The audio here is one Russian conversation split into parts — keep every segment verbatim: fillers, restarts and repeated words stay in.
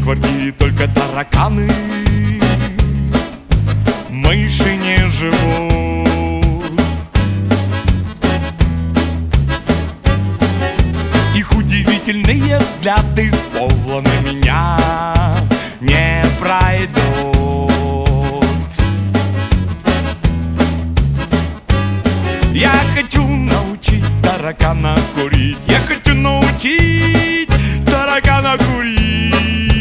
квартире только тараканы, мыши не живут. Их удивительные взгляды с пола на меня не пройдут. Я хочу научить таракана курить. Я хочу научить таракана курить.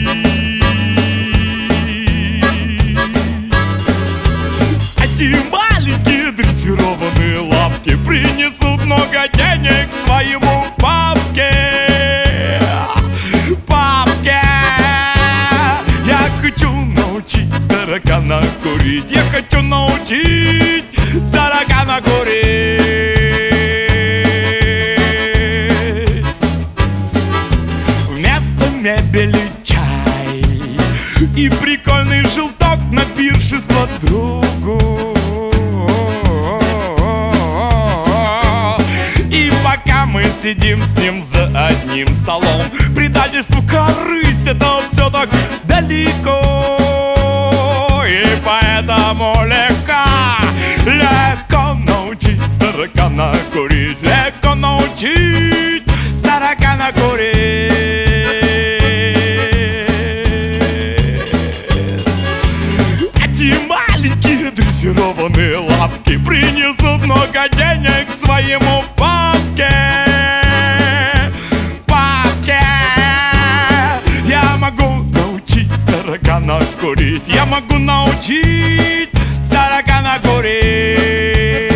Эти маленькие дрессированные лапки принесут много денег своему папке. Папке! Я хочу научить таракана курить. Я хочу научить таракана курить. Вместо мебели чай и прикольный желток на пиршество другу. И пока мы сидим с ним за одним столом, предательству, корысть — это все так далеко. И поэтому легко, легко научить таракана курить. Легко научить таракана курить. Эти маленькие дрессированные лапки принесут много денег своему папке. Папке! Я могу научить таракана курить. Я могу научить таракана курить.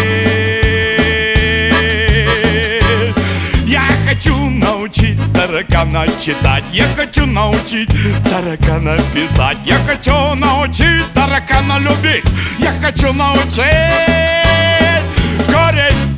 Я хочу научить таракана читать. Я хочу научить таракана писать. Я хочу научить таракана любить. Я хочу научить курить.